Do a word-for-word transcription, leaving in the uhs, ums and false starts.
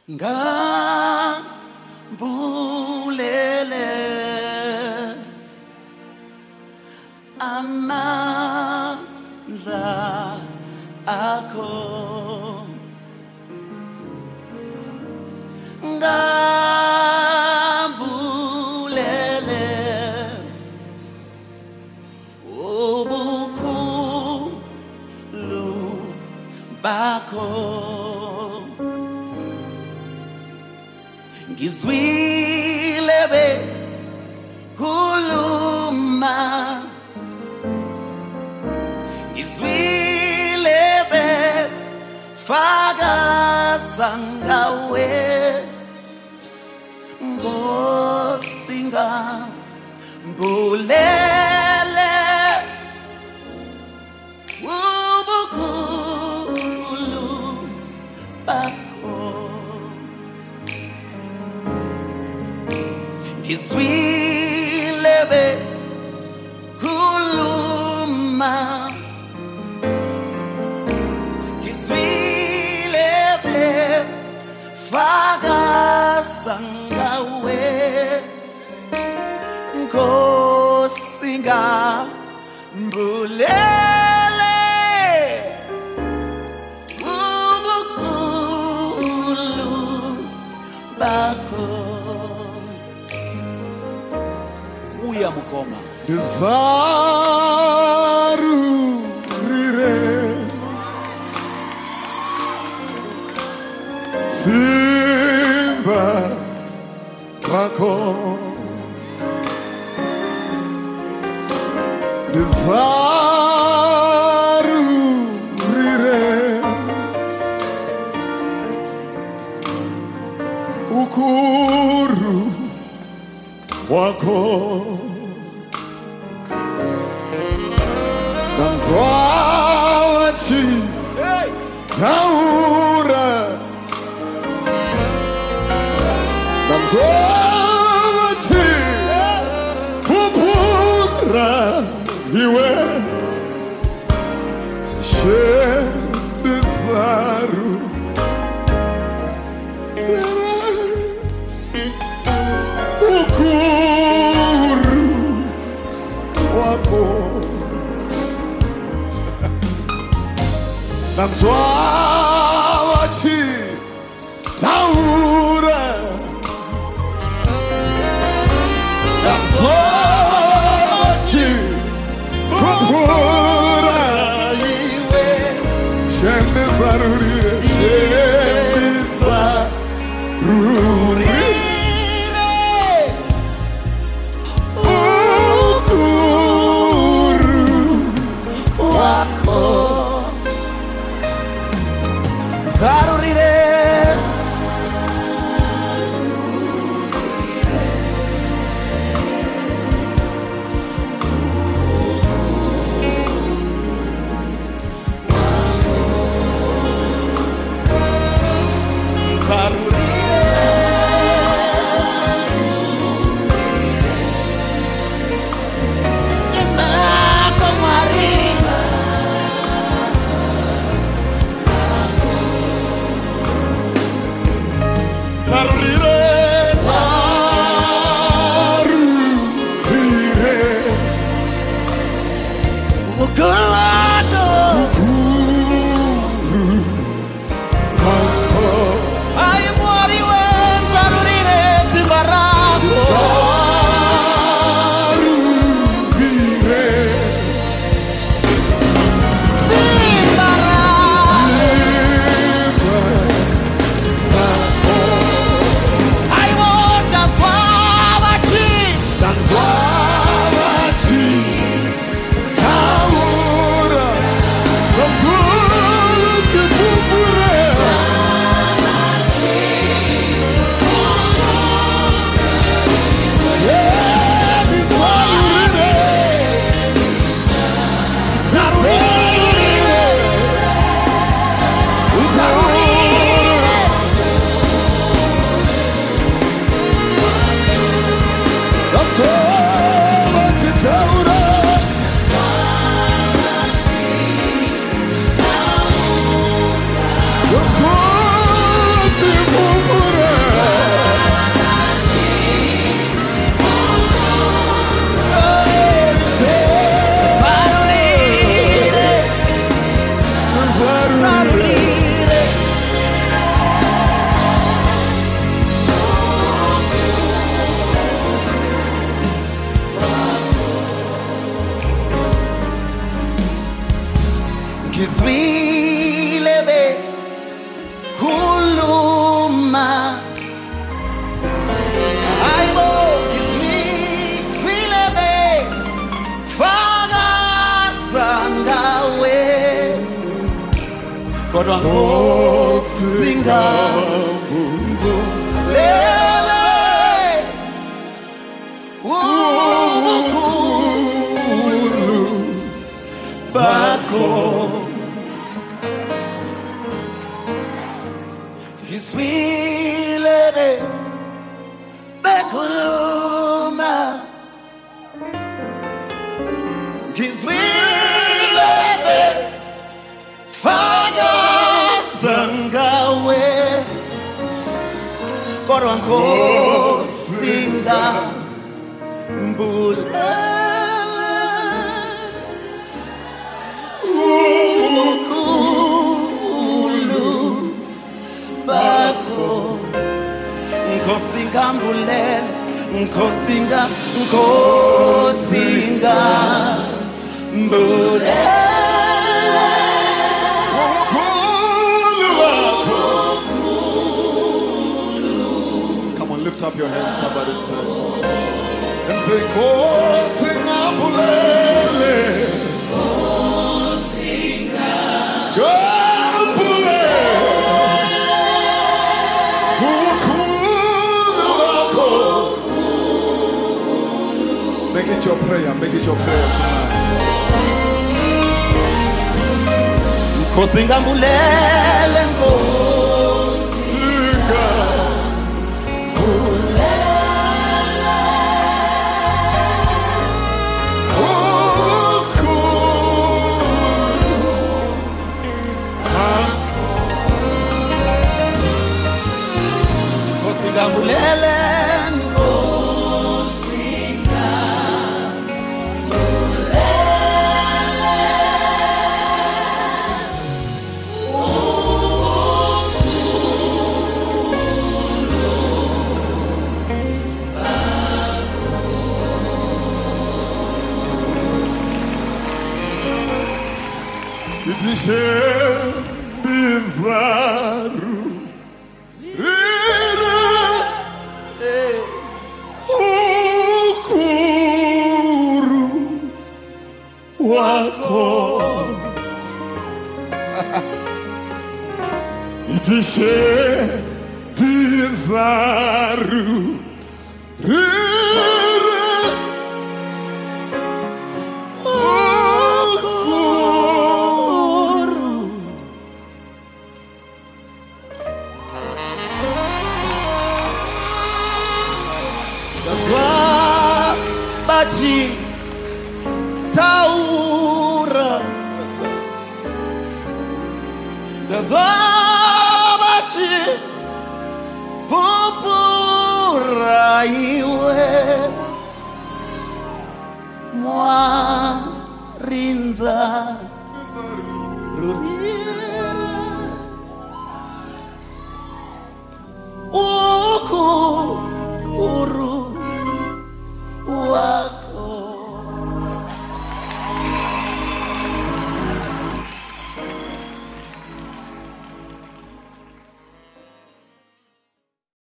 ngambulele amandla akho ngambulele ubukhulu bakho ngizwile bekhuluma ngizwile befakaza ngawe Nkosi ngambulele ubukhulu bakho ngizwile bekhuluma ngizwile befakaza ngawe Nkosi ngambulele ubukhulu bakho uya mukoma Dizarurire Simba Rako Dizarurire Ukuru Wako Danzwachi Taura Danzwachi Pupura Iwe Shedizaru Ukuru Wako Danzwachi Taura Danzwachi Pupura Iwe Shendizarurire Shendizarurire Ukuru Wako kodwa Nkosi ngambulele ubukhulu bakho. Ngizwile bekhuluma, ngizwile befakaza ngawe, kodwa Nkosi ngambulele ubukhulu bakho. Nkosi ngambulele, Nkosi nga, Nkosi ngambulele ubukhulu bakho. Come on, lift up your hands, somebody say, and say, Nkosi ngambulele, Nkosi ngambulele ubukhulu bakho. Make it your prayer, make it your prayer tonight. Nkosi ngambulele, Nkosi ngambulele ubukhulu. Nkosi ngambulele, Dizaru ukuru wako itishe dizaru Bachi Taura, that's why